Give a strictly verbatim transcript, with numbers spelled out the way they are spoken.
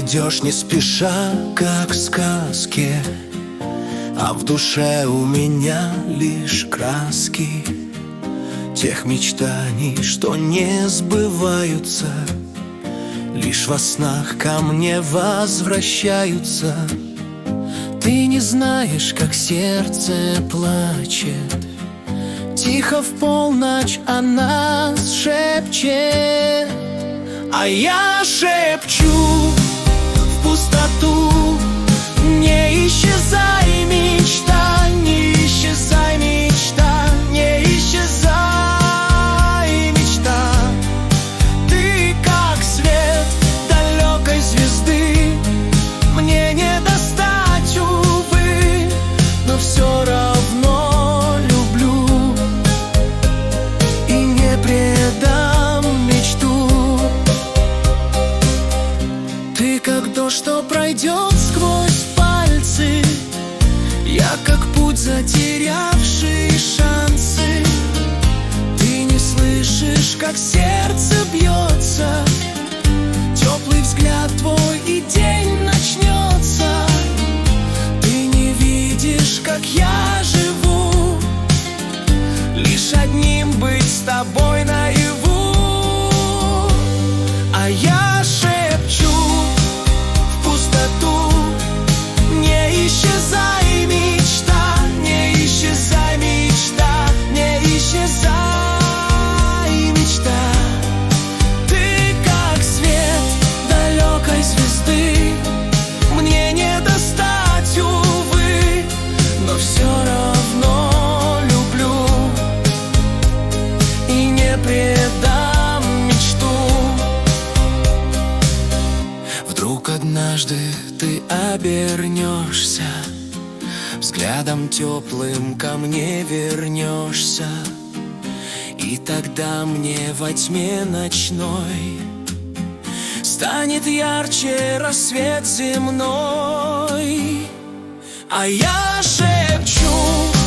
идешь не спеша, как в сказке, а в душе у меня лишь краски тех мечтаний, что не сбываются, лишь во снах ко мне возвращаются. Ты не знаешь, как сердце плачет, тихо в полночь о нас шепчет, а я шепчу в пустоту: не исчезай, мечта, не исчезай, мечта, не исчезай, мечта. Ты как свет далекой звезды, мне не достать, увы, но все равно люблю и не предам мечту. Ты как дождь, что пройдет сквозь пальцы, я как путь, затерявший шансы. Ты не слышишь, как сердце бьется, теплый взгляд твой и день начнется. Ты не видишь, как я живу, лишь одним быть с тобой наяву. А я шепчу в пустоту: не исчезай, мечта, не исчезай, мечта, не исчезай, мечта. Ты как свет далекой звезды, мне не достать, увы, но все равно люблю и не предам мечту. Вдруг однажды ты обернешься, взглядом теплым ко мне вернешься, и тогда мне во тьме ночной станет ярче рассвет земной. А я шепчу